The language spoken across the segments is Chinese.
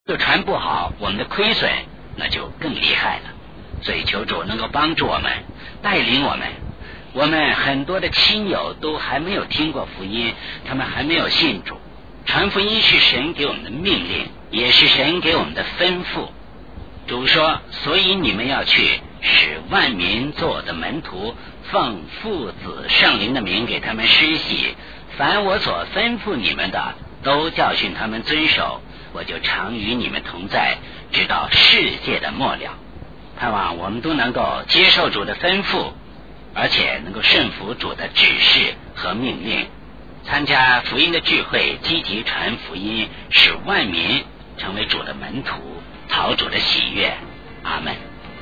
就传不好，我们的亏损那就更厉害了。所以求主能够帮助我们，带领我们。我们很多的亲友都还没有听过福音，他们还没有信主。传福音是神给我们的命令，也是神给我们的吩咐。主说，所以你们要去，使万民做我的门徒，奉父子圣灵的名给他们施洗，凡我所吩咐你们的，都教训他们遵守，我就常与你们同在，直到世界的末了。盼望我们都能够接受主的吩咐，而且能够顺服主的指示和命令，参加福音的聚会，积极传福音，使万民成为主的门徒，讨主的喜悦。阿们。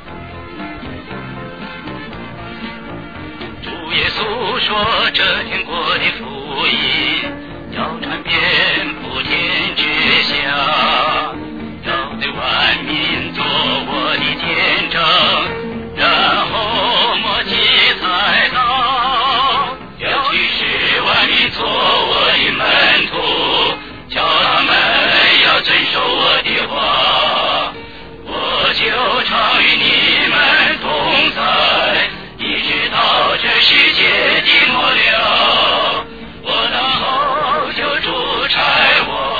主耶稣说，这天国的福音要传遍普天之下，要对万民做我的见证，然后末期才到，要去使万民做我的门徒，叫他们要遵守我的话，我就常与你们同在，一直到这世界的末了，我等候就主差我。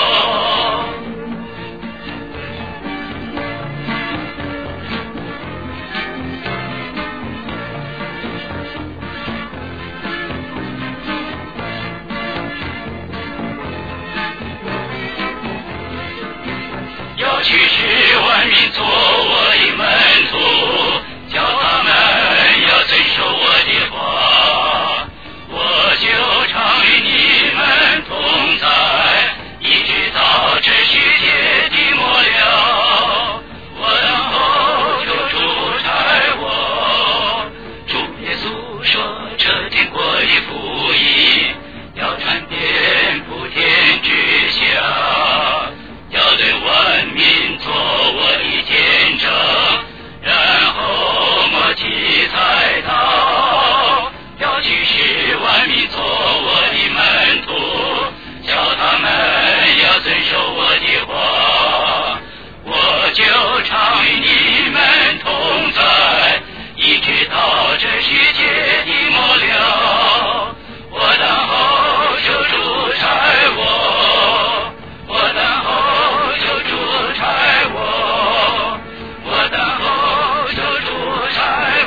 要去使万民做我的门徒，叫他们要遵守我的话，我就常与你们同在，一直到这世界的末了，我等候就主差我。主耶稣说，这天国的福音要传遍普天之下，要对万民做我的见证，然后末期才到，要去使万民做我的门徒，叫他们要遵守我的话，我就常与你们同在，一直到这世界的末了，我等候就主差我，我等候就主差我，我等候就主差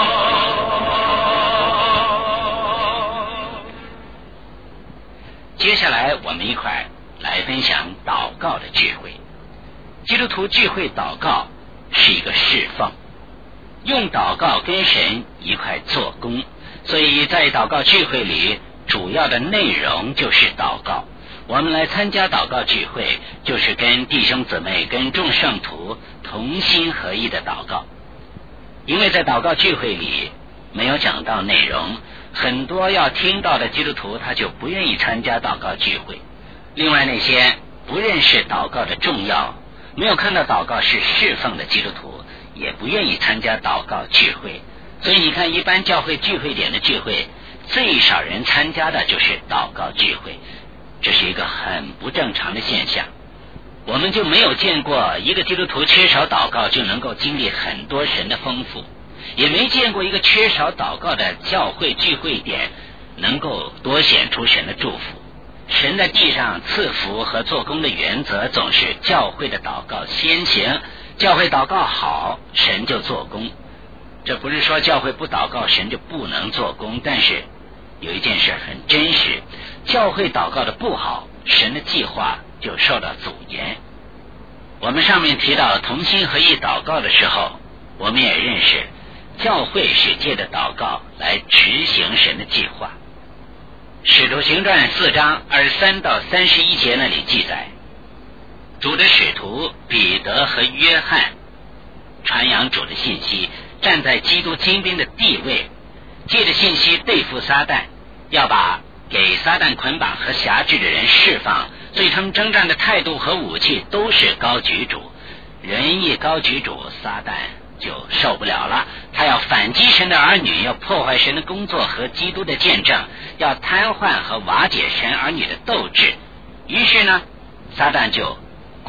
我。 接下来我们一块来分享祷告的聚会。基督徒聚会祷告是一个侍奉，用祷告跟神一块做工，所以在祷告聚会里主要的内容就是祷告。我们来参加祷告聚会，就是跟弟兄姊妹跟众圣徒同心合意的祷告。因为在祷告聚会里没有讲到内容，很多要听到的基督徒他就不愿意参加祷告聚会。另外那些不认识祷告的重要，没有看到祷告是侍奉的基督徒，也不愿意参加祷告聚会。所以你看，一般教会聚会点的聚会，最少人参加的就是祷告聚会，这是一个很不正常的现象。我们就没有见过一个基督徒缺少祷告就能够经历很多神的丰富，也没见过一个缺少祷告的教会聚会点能够多显出神的祝福。神在地上赐福和做工的原则总是教会的祷告先行，教会祷告好，神就做工。这不是说教会不祷告神就不能做工，但是有一件事很真实，教会祷告的不好，神的计划就受到阻延。我们上面提到同心合意祷告的时候，我们也认识教会是借着祷告来执行神的计划。使徒行传4章23到31节那里记载，主的使徒彼得和约翰传扬主的信息，站在基督精兵的地位，借着信息对付撒旦，要把给撒旦捆绑和辖制的人释放，所以他们征战的态度和武器都是高举主。人一高举主，撒旦就受不了了，他要反击神的儿女，要破坏神的工作和基督的见证，要瘫痪和瓦解神儿女的斗志。于是呢，撒旦就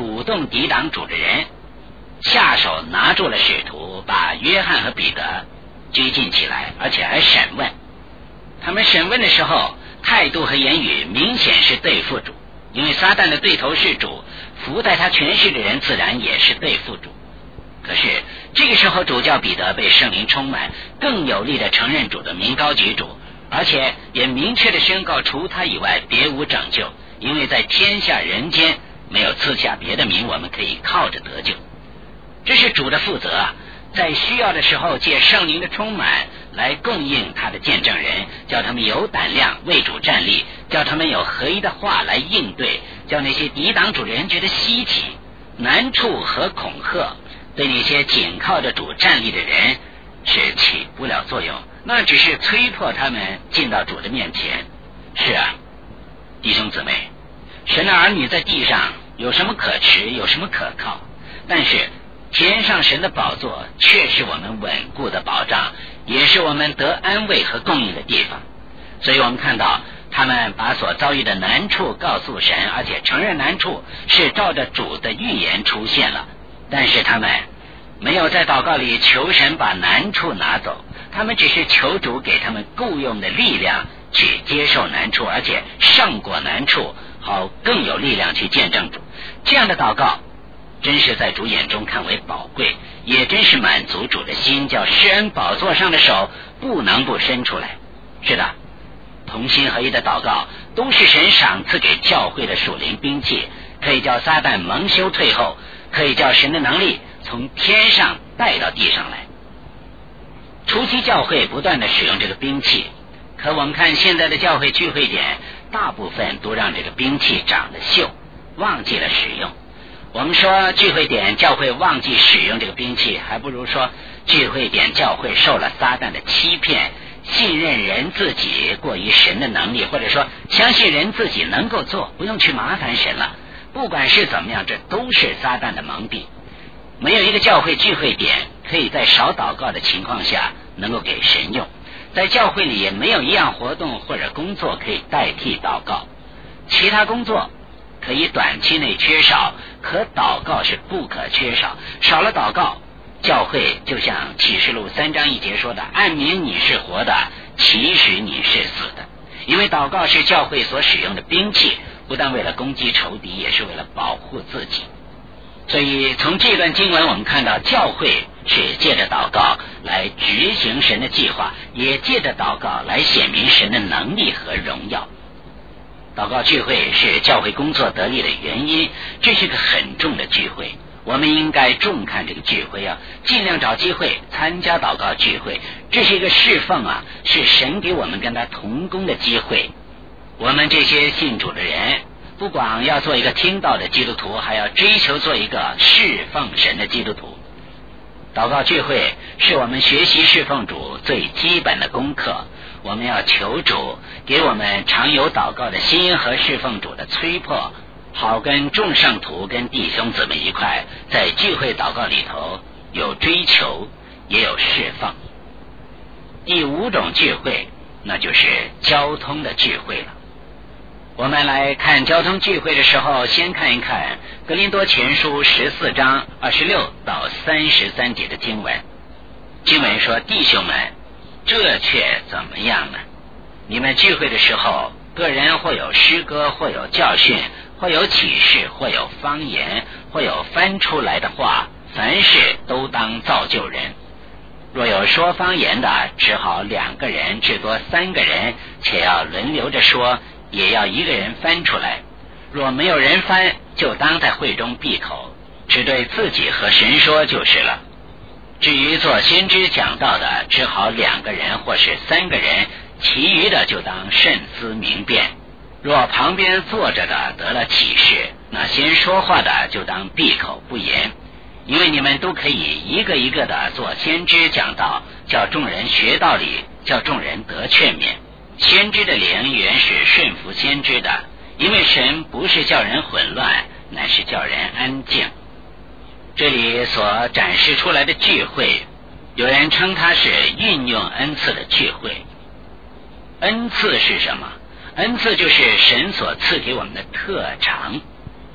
鼓动抵挡主的人，下手拿住了使徒，把约翰和彼得拘禁起来，而且还审问。他们审问的时候，态度和言语明显是对付主，因为撒旦的对头是主，伏在他权势的人自然也是对付主。可是这个时候，主叫彼得被圣灵充满，更有力的承认主的名高举主，而且也明确的宣告除他以外别无拯救，因为在天下人间没有赐下别的名我们可以靠着得救。这是主的负责啊，在需要的时候借圣灵的充满来供应他的见证人，叫他们有胆量为主站立，叫他们有合一的话来应对，叫那些抵挡主的人觉得稀奇、难处和恐吓，对那些紧靠着主站立的人是起不了作用，那只是催迫他们进到主的面前。是啊，弟兄姊妹，神的儿女在地上有什么可持，有什么可靠？但是天上神的宝座却是我们稳固的保障，也是我们得安慰和供应的地方。所以我们看到他们把所遭遇的难处告诉神，而且承认难处是照着主的预言出现了，但是他们没有在祷告里求神把难处拿走，他们只是求主给他们够用的力量去接受难处，而且胜过难处，好更有力量去见证主。这样的祷告真是在主眼中看为宝贵，也真是满足主的心，叫施恩宝座上的手不能不伸出来。是的，同心合一的祷告都是神赏赐给教会的属灵兵器，可以叫撒旦蒙羞退后，可以叫神的能力从天上带到地上来。初期教会不断的使用这个兵器，可我们看现在的教会聚会点，大部分都让这个兵器长得锈，忘记了使用。我们说聚会点教会忘记使用这个兵器，还不如说聚会点教会受了撒旦的欺骗，信任人自己过于神的能力，或者说相信人自己能够做，不用去麻烦神了。不管是怎么样，这都是撒旦的蒙蔽。没有一个教会聚会点可以在少祷告的情况下能够给神用，在教会里也没有一样活动或者工作可以代替祷告。其他工作可以短期内缺少，可祷告是不可缺少。少了祷告，教会就像启示录3章1节说的，暗明你是活的，其实你是死的。因为祷告是教会所使用的兵器，不但为了攻击仇敌，也是为了保护自己。所以从这段经文我们看到，教会是借着祷告来执行神的计划，也借着祷告来显明神的能力和荣耀。祷告聚会是教会工作得力的原因，这是个很重的聚会，我们应该重看这个聚会啊，尽量找机会参加祷告聚会，这是一个侍奉啊，是神给我们跟他同工的机会。我们这些信主的人，不光要做一个听道的基督徒，还要追求做一个侍奉神的基督徒。祷告聚会是我们学习侍奉主最基本的功课，我们要求主给我们常有祷告的心和侍奉主的催迫，好跟众圣徒跟弟兄姊妹一块在聚会祷告里头有追求也有侍奉。第5种聚会，那就是交通的聚会了。我们来看交通聚会的时候，先看一看哥林多前书14章26到33节的经文。经文说，弟兄们，这却怎么样呢？你们聚会的时候，个人或有诗歌，或有教训，或有启示，或有方言，或有翻出来的话，凡事都当造就人。若有说方言的，只好2个人，至多3个人，且要轮流着说，也要1个人翻出来。若没有人翻，就当在会中闭口，只对自己和神说就是了。至于做先知讲道的，只好2个人或是3个人，其余的就当慎思明辨。若旁边坐着的得了启示，那先说话的就当闭口不言，因为你们都可以一个一个的做先知讲道，叫众人学道理，叫众人得劝勉。先知的灵原是顺服先知的，因为神不是叫人混乱，乃是叫人安静。这里所展示出来的聚会，有人称它是运用恩赐的聚会。恩赐是什么？恩赐就是神所赐给我们的特长。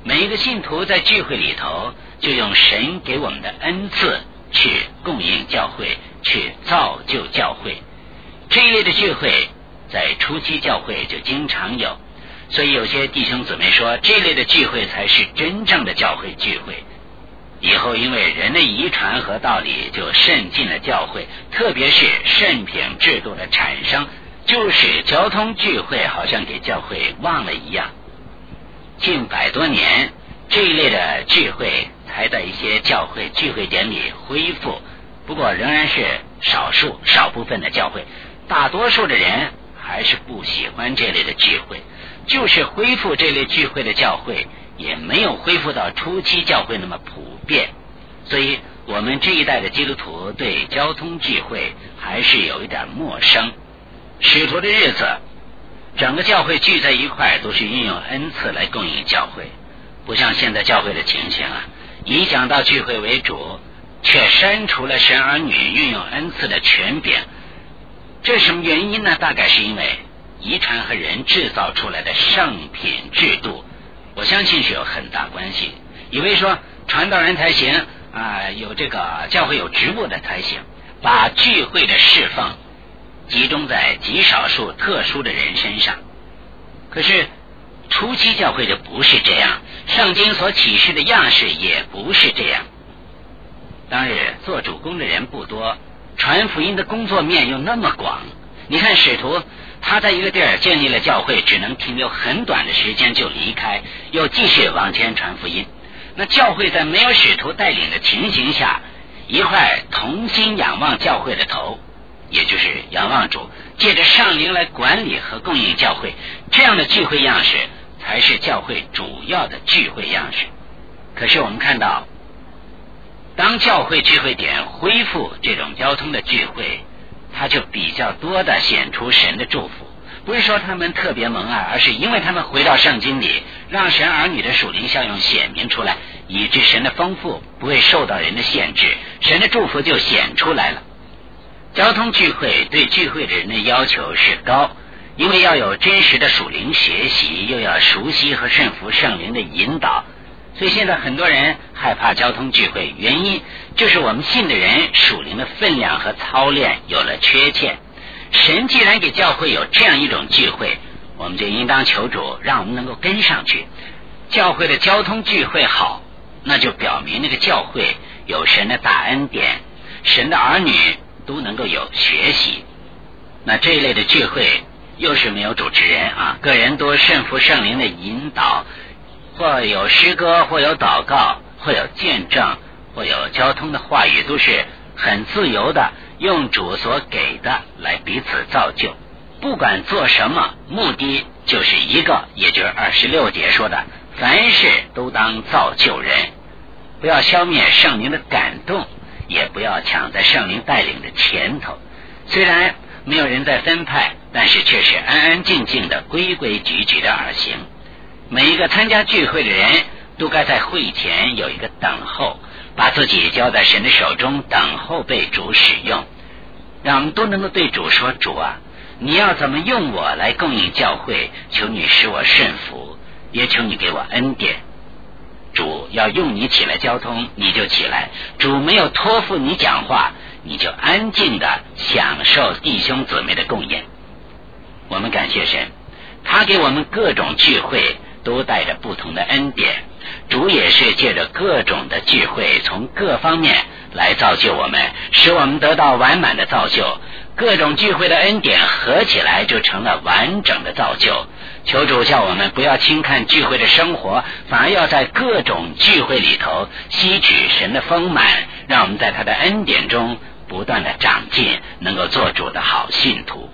每一个信徒在聚会里头就用神给我们的恩赐去供应教会，去造就教会。这一类的聚会在初期教会就经常有，所以有些弟兄姊妹说这一类的聚会才是真正的教会聚会。以后因为人的遗传和道理就渗进了教会，特别是圣品制度的产生，就使交通聚会好像给教会忘了一样。近100多年，这一类的聚会才在一些教会聚会点里恢复，不过仍然是少部分的教会，大多数的人还是不喜欢这类的聚会。就是恢复这类聚会的教会，也没有恢复到初期教会那么普遍，所以我们这一代的基督徒对交通聚会还是有一点陌生。使徒的日子，整个教会聚在一块，都是运用恩赐来供应教会，不像现在教会的情形啊，以讲道聚会为主，却删除了神儿女运用恩赐的权柄。这是什么原因呢？大概是因为遗传和人制造出来的圣品制度，我相信是有很大关系。以为说传道人才行有这个教会有职务的才行，把聚会的侍奉集中在极少数特殊的人身上。可是初期教会就不是这样，圣经所启示的样式也不是这样。当日做主工的人不多，传福音的工作面又那么广。你看使徒，他在一个地儿建立了教会，只能停留很短的时间就离开，又继续往前传福音。那教会在没有使徒带领的情形下，一块同心仰望教会的头，也就是仰望主，借着圣灵来管理和供应教会，这样的聚会样式才是教会主要的聚会样式。可是我们看到，当教会聚会点恢复这种交通的聚会，它就比较多的显出神的祝福。不是说他们特别蒙爱，而是因为他们回到圣经里，让神儿女的属灵效用显明出来，以致神的丰富不会受到人的限制，神的祝福就显出来了。交通聚会对聚会的人的要求是高，因为要有真实的属灵学习，又要熟悉和顺服圣灵的引导。所以现在很多人害怕交通聚会，原因就是我们信的人属灵的分量和操练有了缺欠。神既然给教会有这样一种聚会，我们就应当求主让我们能够跟上去。教会的交通聚会好，那就表明那个教会有神的大恩典，神的儿女都能够有学习。那这一类的聚会又是没有主持人个人都顺服圣灵的引导，或有诗歌，或有祷告，或有见证，或有交通的话语，都是很自由的，用主所给的来彼此造就。不管做什么，目的就是一个，也就是26节说的，凡事都当造就人。不要消灭圣灵的感动，也不要抢在圣灵带领的前头。虽然没有人在分派，但是却是安安静静的规规矩矩的而行。每一个参加聚会的人都该在会前有一个等候，把自己交在神的手中，等候被主使用。让我们都能够对主说，主啊，你要怎么用我来供应教会，求你使我顺服，也求你给我恩典。主要用你起来交通，你就起来；主没有托付你讲话，你就安静的享受弟兄姊妹的供应。我们感谢神，他给我们各种聚会都带着不同的恩典，主也是借着各种的聚会从各方面来造就我们，使我们得到完满的造就。各种聚会的恩典合起来就成了完整的造就。求主叫我们不要轻看聚会的生活，反而要在各种聚会里头吸取神的丰满，让我们在他的恩典中不断的长进，能够做主的好信徒。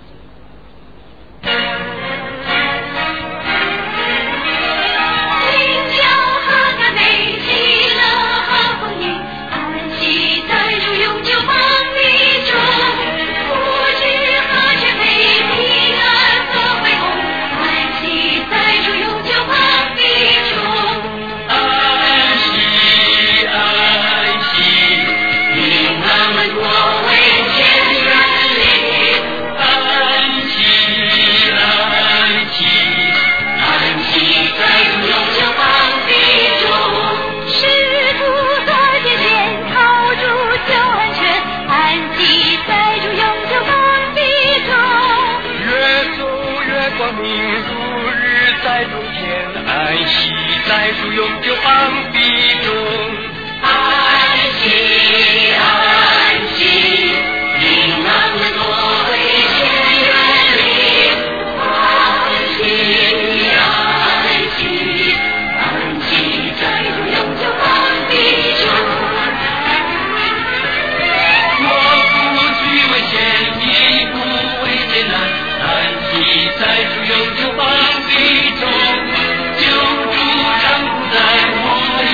我为千人里。 在主永久膀臂中。 安息，安息，应当的作为先远离。安息，安息，安息在主永久膀臂中。 我不惧危险，亦不畏艰难，安息在主永久膀臂中。救主常在我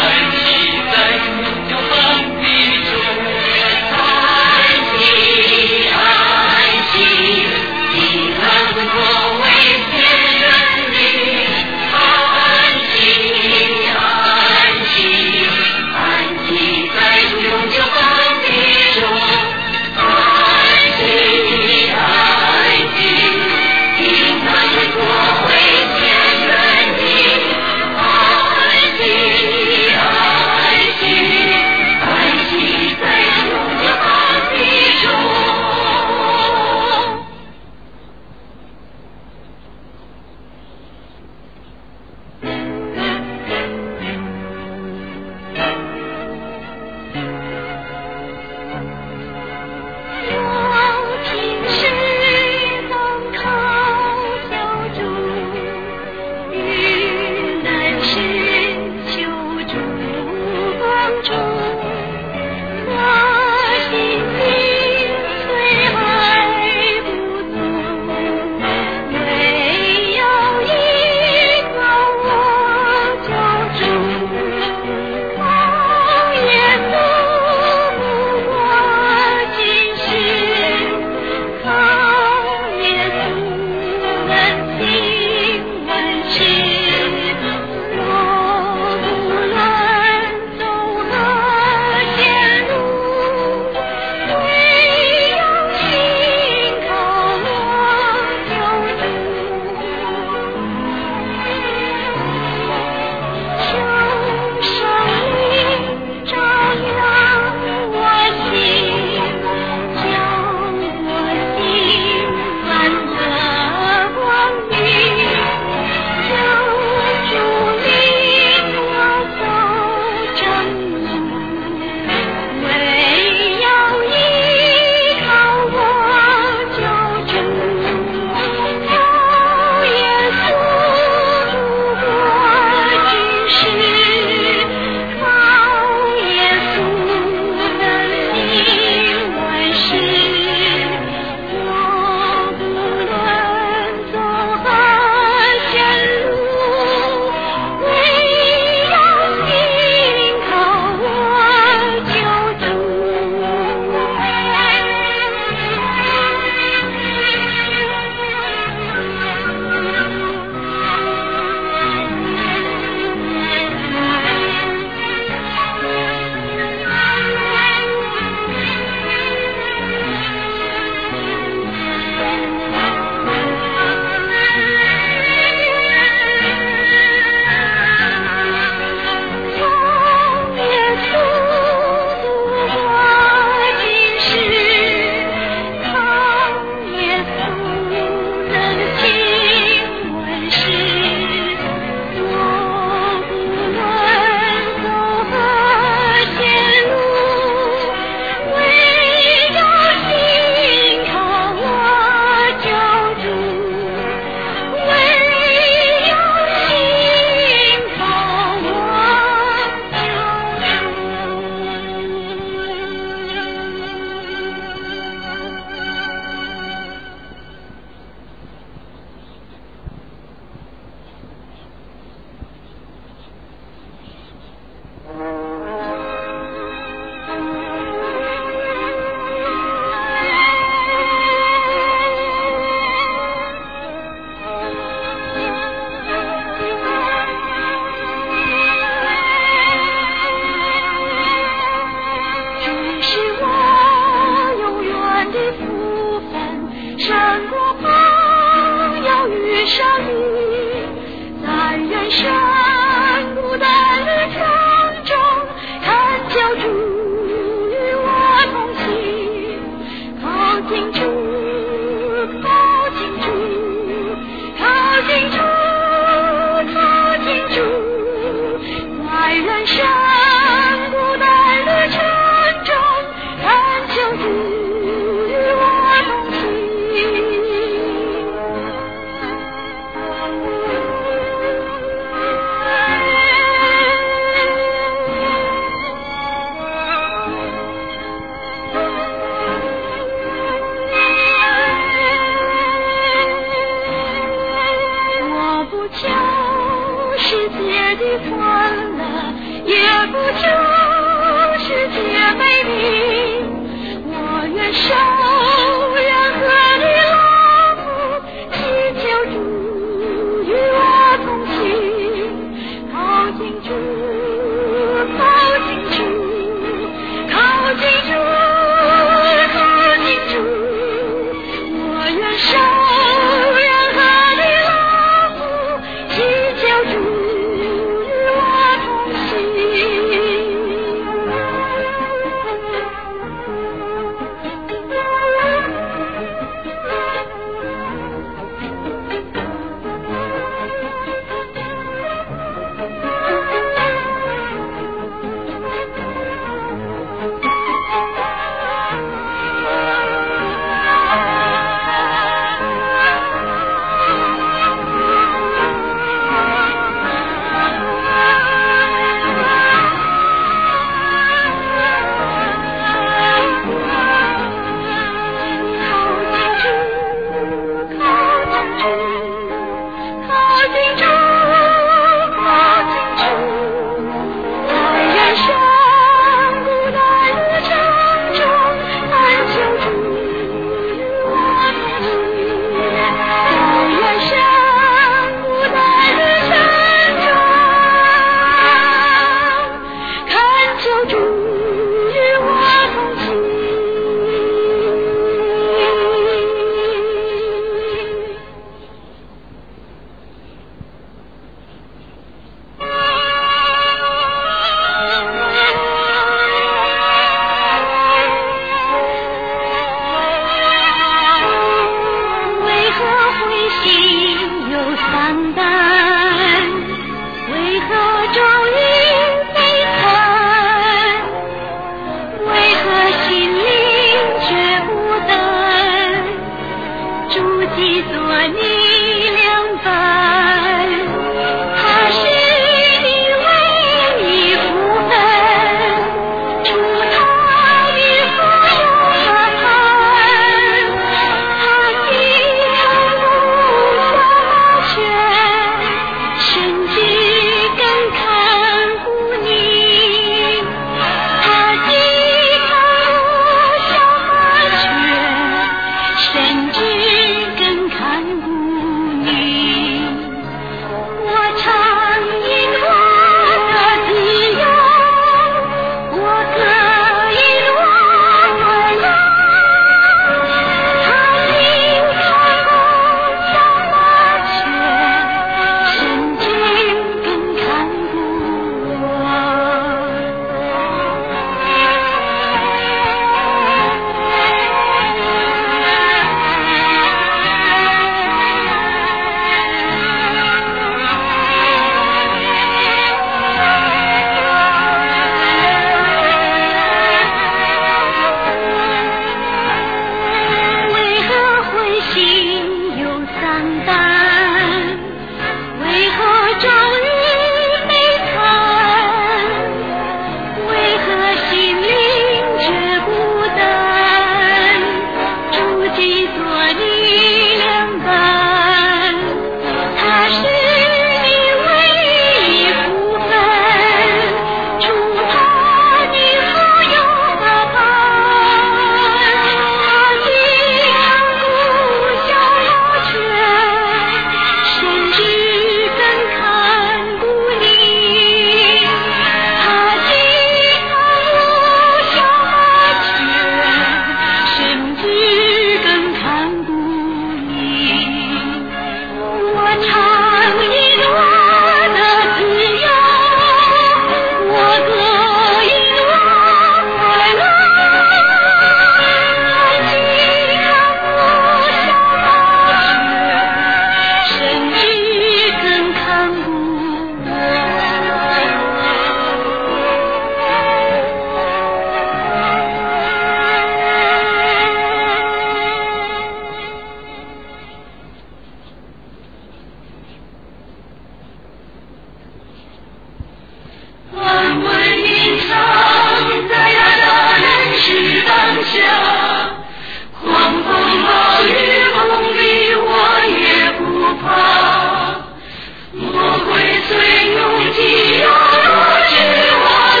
魔鬼最用计要夺取我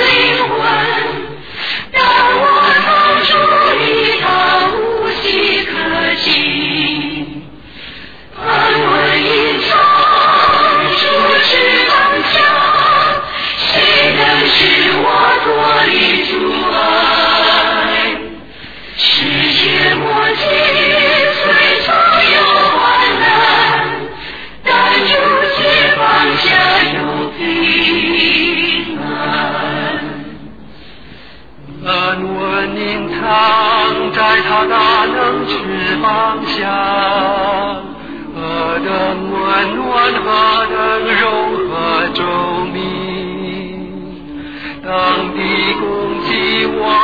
里主爱，世界末期虽常有患难，但主解放下有平安。 安稳隐藏在他大能翅膀下，何等温暖，何等柔和周密。当地攻击我